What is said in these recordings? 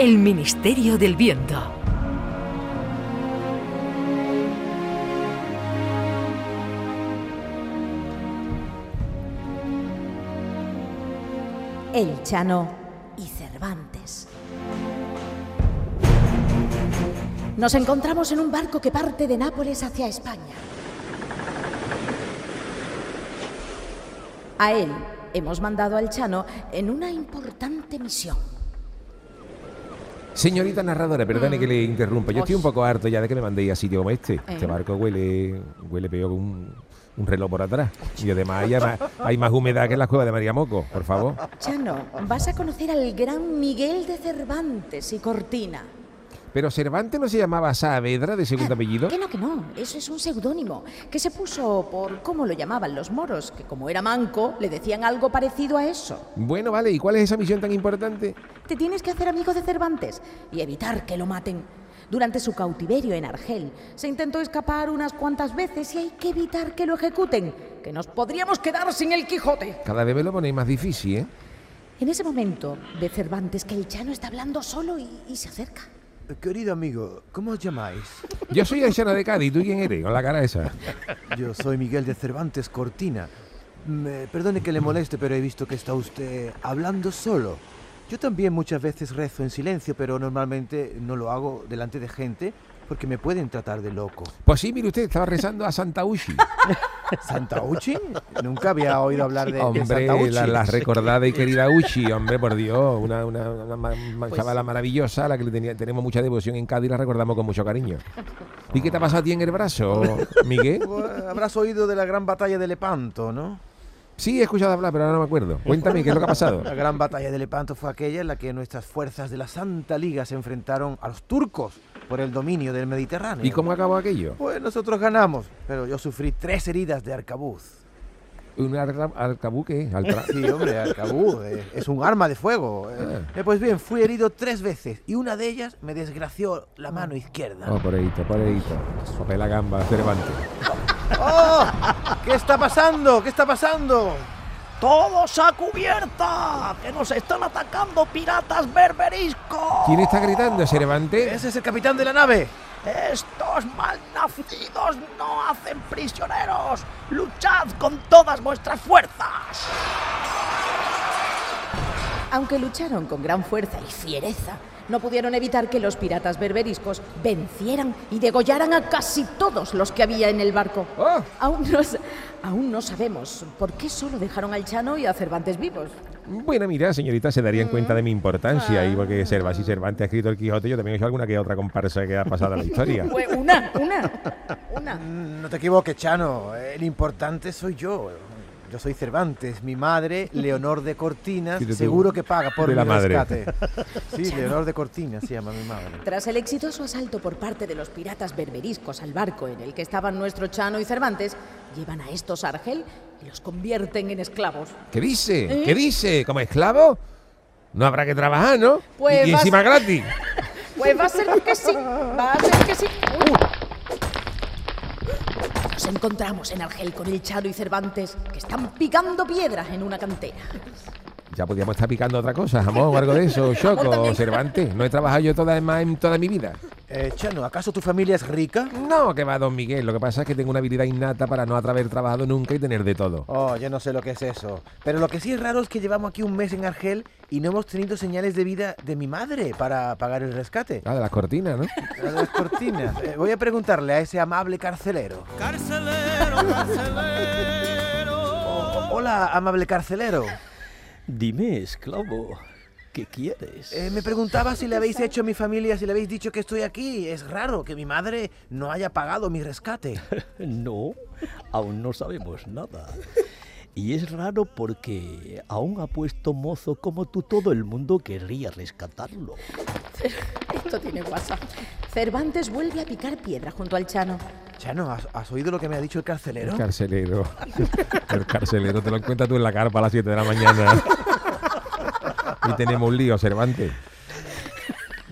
El Ministerio del Viento. El Chano y Cervantes. Nos encontramos en un barco que parte de Nápoles hacia España. A él hemos mandado al Chano en una importante misión. Señorita narradora, perdone que le interrumpa. Yo estoy un poco harto ya de que me mandéis a sitio como este. Este barco huele peor que un reloj por atrás. Y además hay más humedad que en la cueva de María Moco, por favor. Chano, vas a conocer al gran Miguel de Cervantes y Cortina. Pero Cervantes no se llamaba Saavedra de segundo apellido. Que no. Eso es un seudónimo que se puso por cómo lo llamaban los moros, que como era manco, le decían algo parecido a eso. Bueno, vale, ¿y cuál es esa misión tan importante? Te tienes que hacer amigo de Cervantes y evitar que lo maten. Durante su cautiverio en Argel, se intentó escapar unas cuantas veces y hay que evitar que lo ejecuten, que nos podríamos quedar sin el Quijote. Cada vez me lo ponéis más difícil, ¿eh? En ese momento ve Cervantes que el Chano está hablando solo y se acerca. Querido amigo, ¿cómo os llamáis? Yo soy el Chano de Cádiz, ¿tú quién eres? Con la cara esa. Yo soy Miguel de Cervantes Cortina. Perdone que le moleste, pero he visto que está usted hablando solo. Yo también muchas veces rezo en silencio, pero normalmente no lo hago delante de gente porque me pueden tratar de loco. Pues sí, mire usted, estaba rezando a Santa Uchi. ¿Santa Uchi? Nunca había oído hablar de Hombre, Santa Uchi. la recordada y querida Uchi, hombre, por Dios, una chavala maravillosa a la que tenemos mucha devoción en Cádiz y la recordamos con mucho cariño. ¿Y qué te ha pasado a ti en el brazo, Miguel? Pues, habrás oído de la gran batalla de Lepanto, ¿no? Sí, he escuchado hablar, pero ahora no me acuerdo. Cuéntame, ¿qué es lo que ha pasado? La gran batalla de Lepanto fue aquella en la que nuestras fuerzas de la Santa Liga se enfrentaron a los turcos por el dominio del Mediterráneo. ¿Y cómo acabó aquello? Pues nosotros ganamos, pero yo sufrí 3 heridas de arcabuz. ¿Un arcabuz qué? Sí, hombre, arcabuz, es un arma de fuego. Pues bien, fui herido 3 veces y una de ellas me desgració la mano izquierda. Oh, por ahí. Sope la gamba, Cervantes. ¡Oh! ¿Qué está pasando? ¿Qué está pasando? ¡Todos a cubierta! ¡Que nos están atacando piratas berberiscos! ¿Quién está gritando, Cervantes? Ese es el capitán de la nave. ¡Estos malnacidos no hacen prisioneros! ¡Luchad con todas vuestras fuerzas! Aunque lucharon con gran fuerza y fiereza, no pudieron evitar que los piratas berberiscos vencieran y degollaran a casi todos los que había en el barco. ¡Oh! Aún no sabemos por qué solo dejaron al Chano y a Cervantes vivos. Bueno, mira, señorita, se darían cuenta de mi importancia y porque si Cervantes ha escrito el Quijote, yo también he hecho alguna que otra comparsa que ha pasado a la historia. Pues una. No te equivoques, Chano. El importante soy yo. Yo soy Cervantes. Mi madre, Leonor de Cortinas, seguro que paga por mi rescate. Sí, Leonor de Cortinas se llama mi madre. Tras el exitoso asalto por parte de los piratas berberiscos al barco en el que estaban nuestro Chano y Cervantes, llevan a estos a Argel y los convierten en esclavos. ¿Qué dice? ¿Qué dice? ¿Como esclavo? No habrá que trabajar, ¿no? Pues y encima gratis. Pues va a ser que sí. Nos encontramos en Argel con el Chano y Cervantes, que están picando piedras en una cantera. Ya podíamos estar picando otra cosa, jamón o algo de eso, Choco, Cervantes. No he trabajado yo en toda mi vida. Chano, ¿acaso tu familia es rica? No, que va, don Miguel. Lo que pasa es que tengo una habilidad innata para no haber trabajado nunca y tener de todo. Oh, yo no sé lo que es eso. Pero lo que sí es raro es que llevamos aquí un mes en Argel y no hemos tenido señales de vida de mi madre para pagar el rescate. Ah, de las cortinas, ¿no? De las cortinas. Voy a preguntarle a ese amable carcelero. ¡Carcelero! Hola, amable carcelero. Dime, esclavo, ¿qué quieres? Me preguntaba si le habéis hecho a mi familia, si le habéis dicho que estoy aquí. Es raro que mi madre no haya pagado mi rescate. No, aún no sabemos nada. Y es raro porque aún ha puesto mozo como tú, todo el mundo querría rescatarlo. Esto tiene WhatsApp. Cervantes vuelve a picar piedra junto al Chano. Chano, ¿has oído lo que me ha dicho el carcelero? El carcelero. El carcelero te lo encuentras tú en la carpa a las 7 de la mañana. Y tenemos un lío, Cervantes.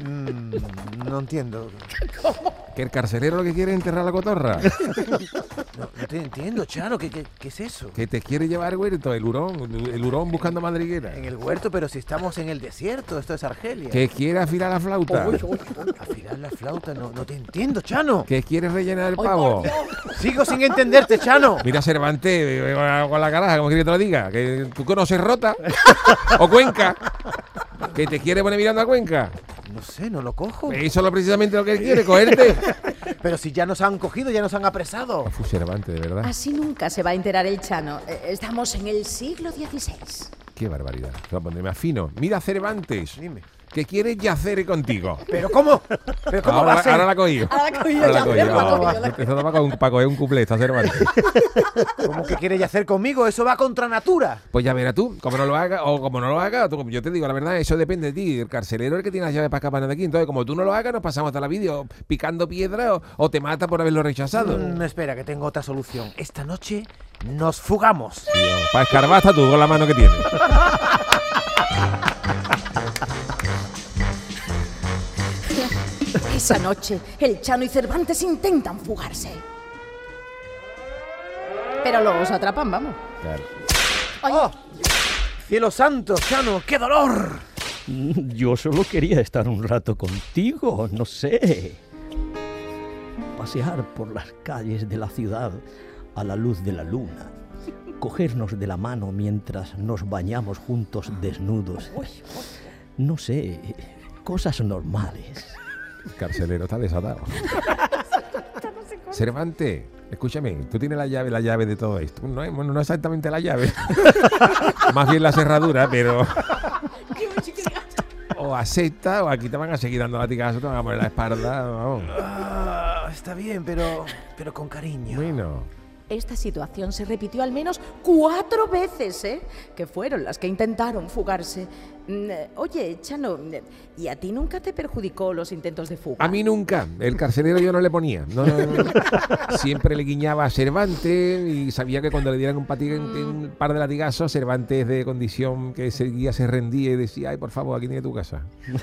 No entiendo. ¿Cómo? ¿Que el carcelero lo que quiere es enterrar la cotorra? No te entiendo, Chano. ¿Qué es eso? Que te quiere llevar huerto, el hurón buscando madriguera. En el huerto, pero si estamos en el desierto, esto es Argelia. Que quiere afilar la flauta. Afilar la flauta, no te entiendo, Chano. Que quiere rellenar el pavo. Sigo sin entenderte, Chano. Mira, Cervantes, con la caraja, como quiere que te lo diga. Que tú conoces Rota o Cuenca. Que te quiere poner mirando a Cuenca. No sé, no lo cojo. Eso es lo precisamente lo que él quiere, cogerte. Pero si ya nos han cogido, ya nos han apresado. Uf, Cervantes, de verdad. Así nunca se va a enterar el Chano. Estamos en el siglo XVI. Qué barbaridad. Te voy a poner más fino. Mira, Cervantes. Dime. Que quiere yacer contigo. ¿Pero cómo? ¿Pero cómo va a ser? Ahora la cogí. Ahora la cogí yo, Ahora la ya, cogí. ya, Esto para coger un cuplé, está Cervantes. ¿Cómo que quiere hacer conmigo? Eso va contra natura. Pues ya verás tú, como no lo haga o como no lo haga, yo te digo, la verdad, eso depende de ti. El carcelero es el que tiene las llaves para escapar de aquí. Entonces, como tú no lo hagas, nos pasamos hasta la vídeo picando piedra o te mata por haberlo rechazado. Espera, que tengo otra solución. Esta noche nos fugamos. Para escarbar hasta tú con la mano que tienes. Esa noche, el Chano y Cervantes intentan fugarse. Pero los atrapan, vamos. Claro. ¡Oh! ¡Cielo santo, Chano! ¡Qué dolor! Yo solo quería estar un rato contigo, no sé. Pasear por las calles de la ciudad a la luz de la luna. Cogernos de la mano mientras nos bañamos juntos desnudos. No sé, cosas normales. El carcelero está desatado. Cervantes, escúchame, tú tienes la llave de todo esto. No es exactamente la llave. Más bien la cerradura, pero... O acepta, o aquí te van a seguir dando latigazos, te van a poner la espalda. Vamos. Está bien, pero con cariño. Bueno. Esta situación se repitió al menos 4 veces, que fueron las que intentaron fugarse. Oye, Chano, ¿y a ti nunca te perjudicó los intentos de fuga? A mí nunca. El carcelero yo no le ponía. No. Siempre le guiñaba a Cervantes y sabía que cuando le dieran un par de latigazos, Cervantes de condición que seguía se rendía y decía, ay, por favor, aquí tiene tu casa.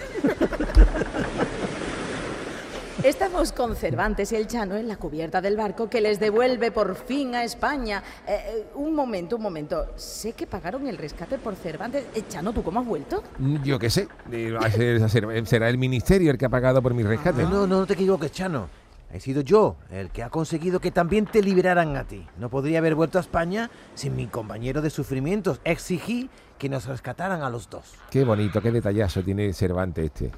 Estamos con Cervantes y el Chano en la cubierta del barco que les devuelve por fin a España. Un momento. Sé que pagaron el rescate por Cervantes. Chano, ¿tú cómo has vuelto? Yo qué sé. Será el ministerio el que ha pagado por mi rescate. No te equivoques, Chano. He sido yo el que ha conseguido que también te liberaran a ti. No podría haber vuelto a España sin mi compañero de sufrimientos. Exigí que nos rescataran a los dos. Qué bonito, qué detallazo tiene Cervantes este.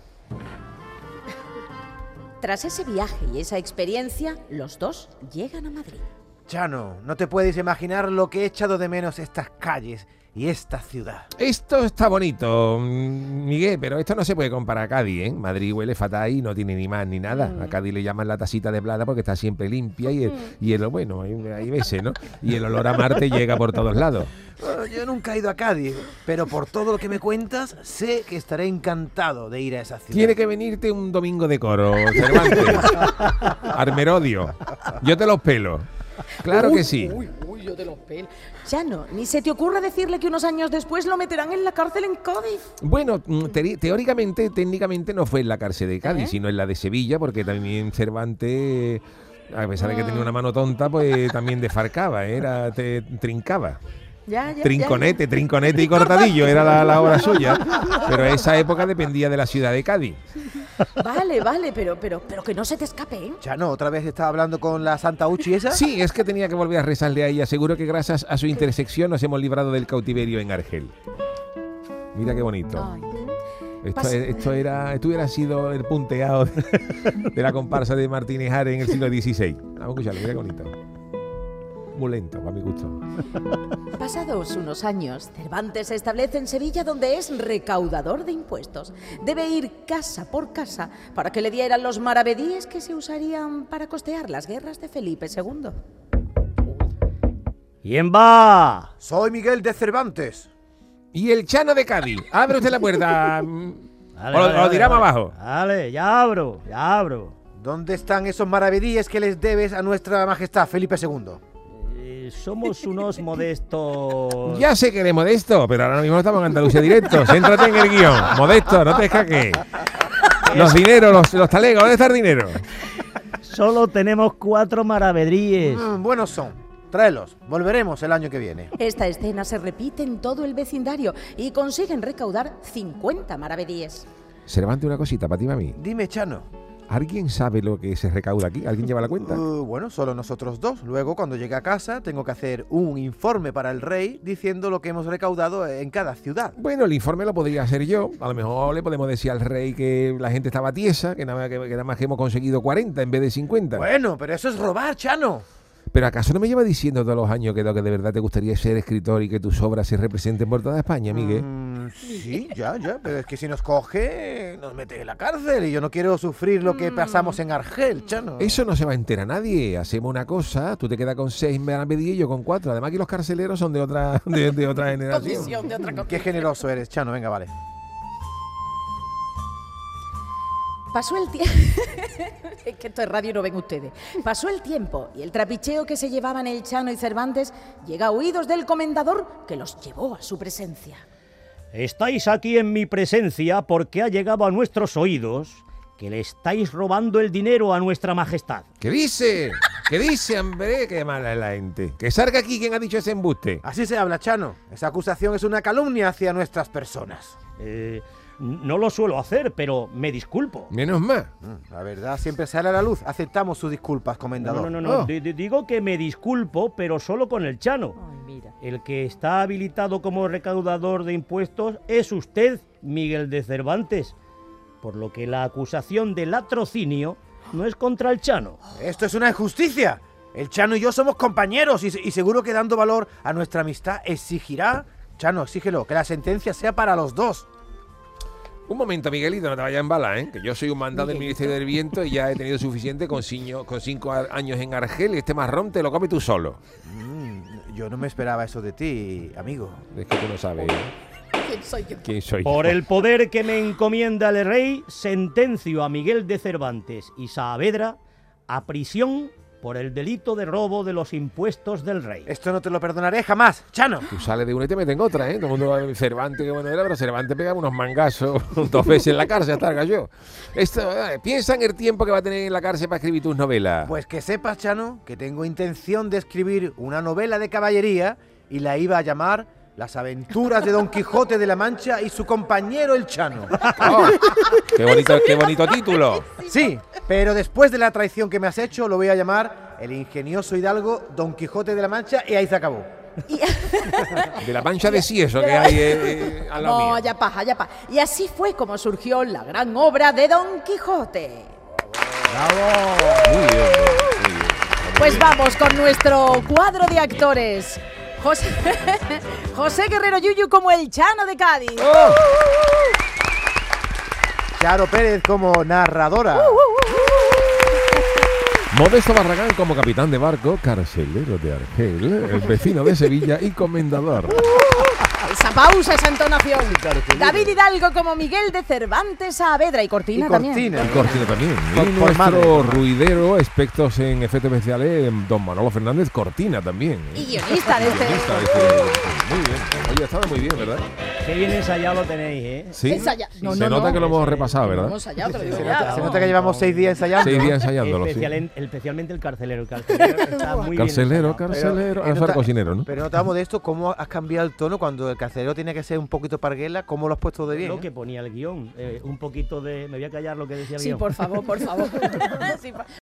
Tras ese viaje y esa experiencia, los dos llegan a Madrid. Chano, no te puedes imaginar lo que he echado de menos estas calles y esta ciudad. Esto está bonito, Miguel, pero esto no se puede comparar a Cádiz, ¿eh? Madrid huele fatal y no tiene ni más ni nada. A Cádiz le llaman la tacita de plata porque está siempre limpia y bueno, hay veces, ¿no? Y el olor a Marte llega por todos lados. Bueno, yo nunca he ido a Cádiz, pero por todo lo que me cuentas, sé que estaré encantado de ir a esa ciudad. Tiene que venirte un domingo de coro, Cervantes. Armerodio. Yo te los pelo. Claro que sí. Uy, yo te los pelo. Chano, ni se te ocurra decirle que unos años después lo meterán en la cárcel en Cádiz. Bueno, teóricamente, técnicamente no fue en la cárcel de Cádiz, sino en la de Sevilla, porque también Cervantes, a pesar de que tenía una mano tonta, pues también desfarcaba, trincaba. Ya. Trinconete y cortadillo era la obra suya, pero esa época dependía de la ciudad de Cádiz. Vale, pero que no se te escape, ¿eh? Chano, ¿otra vez estaba hablando con la Santa Uchi esa? Sí, es que tenía que volver a rezarle a ella. Seguro que gracias a su intersección nos hemos librado del cautiverio en Argel. Mira qué bonito. Ay. Esto hubiera sido el punteado de la comparsa de Martínez Ares en el siglo XVI. Vamos a escucharlo, mira qué bonito. Muy lento, para mi gusto. Pasados unos años, Cervantes se establece en Sevilla, donde es recaudador de impuestos. Debe ir casa por casa para que le dieran los maravedíes que se usarían para costear las guerras de Felipe II. ¿Quién va? Soy Miguel de Cervantes. Y el Chano de Cádiz. Abre usted la puerta. Lo tiramos abajo. Vale, ya abro. ¿Dónde están esos maravedíes que les debes a nuestra majestad Felipe II? Somos unos modestos... Ya sé que eres modesto, pero ahora mismo estamos en Andalucía Directo. Céntrate en el guión. Modesto, no te escaques. Los dineros, los talegos, ¿dónde está el dinero? solo tenemos 4 maravedíes. Buenos son. Tráelos. Volveremos el año que viene. Esta escena se repite en todo el vecindario y consiguen recaudar 50 maravedíes. Cervantes, una cosita para ti, mami. Dime, Chano. ¿Alguien sabe lo que se recauda aquí? ¿Alguien lleva la cuenta? Bueno, solo nosotros dos. Luego, cuando llegue a casa, tengo que hacer un informe para el rey diciendo lo que hemos recaudado en cada ciudad. Bueno, el informe lo podría hacer yo. A lo mejor le podemos decir al rey que la gente estaba tiesa, que nada más que hemos conseguido 40 en vez de 50. Bueno, pero eso es robar, Chano. Pero ¿acaso no me lleva diciendo todos los años que de verdad te gustaría ser escritor y que tus obras se representen por toda España, Miguel? Sí, ya, pero es que si nos coge, nos mete en la cárcel y yo no quiero sufrir lo que pasamos en Argel, Chano. Eso no se va a enterar nadie. Hacemos una cosa, tú te quedas con 6 maravedíes y yo con 4. Además que los carceleros son de otra generación. Condición de otra cosa. Qué generoso eres, Chano. Venga, vale. Pasó el tiempo. Es que esto es radio y no ven ustedes. Pasó el tiempo y el trapicheo que se llevaban el Chano y Cervantes llega a oídos del comendador que los llevó a su presencia. Estáis aquí en mi presencia porque ha llegado a nuestros oídos que le estáis robando el dinero a nuestra majestad. ¿Qué dice? ¿Qué dice, hombre? Qué mala es la gente. Que salga aquí quien ha dicho ese embuste. Así se habla, Chano. Esa acusación es una calumnia hacia nuestras personas. No lo suelo hacer, pero me disculpo. Menos más. La verdad siempre sale a la luz. Aceptamos sus disculpas, comendador. No. Digo que me disculpo, pero solo con el Chano. Ay, mira. El que está habilitado como recaudador de impuestos es usted, Miguel de Cervantes. Por lo que la acusación de latrocinio no es contra el Chano. Esto es una injusticia. El Chano y yo somos compañeros y seguro que dando valor a nuestra amistad exigirá, Chano, exígelo, que la sentencia sea para los dos. Un momento, Miguelito, no te vayas en bala, ¿eh? Que yo soy un mandado del Ministerio del Viento y ya he tenido suficiente con 5 años en Argel y este marrón te lo comes tú solo. Yo no me esperaba eso de ti, amigo. Es que tú no sabes, ¿eh? ¿Quién soy yo? ¿Quién soy Por yo? el poder que me encomienda el rey, sentencio a Miguel de Cervantes y Saavedra a prisión por el delito de robo de los impuestos del rey. Esto no te lo perdonaré jamás, Chano. Tú sales de una y te meten otra, ¿eh? Todo el mundo va a Cervantes, que bueno era, pero Cervantes pegaba unos mangazos 2 veces en la cárcel hasta el gallo. Piensa en el tiempo que va a tener en la cárcel para escribir tus novelas. Pues que sepas, Chano, que tengo intención de escribir una novela de caballería y la iba a llamar Las aventuras de Don Quijote de la Mancha y su compañero el Chano. Oh, qué bonito título. Sí, pero después de la traición que me has hecho, lo voy a llamar el ingenioso hidalgo Don Quijote de la Mancha y ahí se acabó. De la mancha de sí, eso que hay al lado No, mío. ya paja. Y así fue como surgió la gran obra de Don Quijote. Muy bien. Pues vamos con nuestro cuadro de actores. José Guerrero Yuyu como el Chano de Cádiz. Charo Pérez como narradora. Modesto Barragán como capitán de barco, carcelero de Argel, el vecino de Sevilla y comendador. Esa pausa, esa entonación. David Hidalgo como Miguel de Cervantes Saavedra y Cortina también. Y Cortina también. Por Y nuestro madre. ruidero, expertos en efectos especiales, don Manolo Fernández Cortina también. Y guionista de este. Muy bien. Oye, ha estado muy bien, ¿verdad? Qué bien ensayado lo tenéis, ¿eh? Sí. Ensaya- No, Se no, nota no. que lo hemos repasado, ¿verdad? Vamos allá, te lo digo Se ya. nota, se nota que llevamos 6 días ensayando. 6 días ensayándolo, sí. Especialmente el carcelero. El carcelero está muy Carcelero, bien ensayado. carcelero. Pero, Ahora ser cocinero, ¿no? Pero notamos de esto, cómo has cambiado el tono cuando el carcelero tiene que ser un poquito parguela, cómo lo has puesto de bien. Lo que ponía el guión. Un poquito de... Me voy a callar lo que decía el Sí, guión. por favor, por favor. Sí,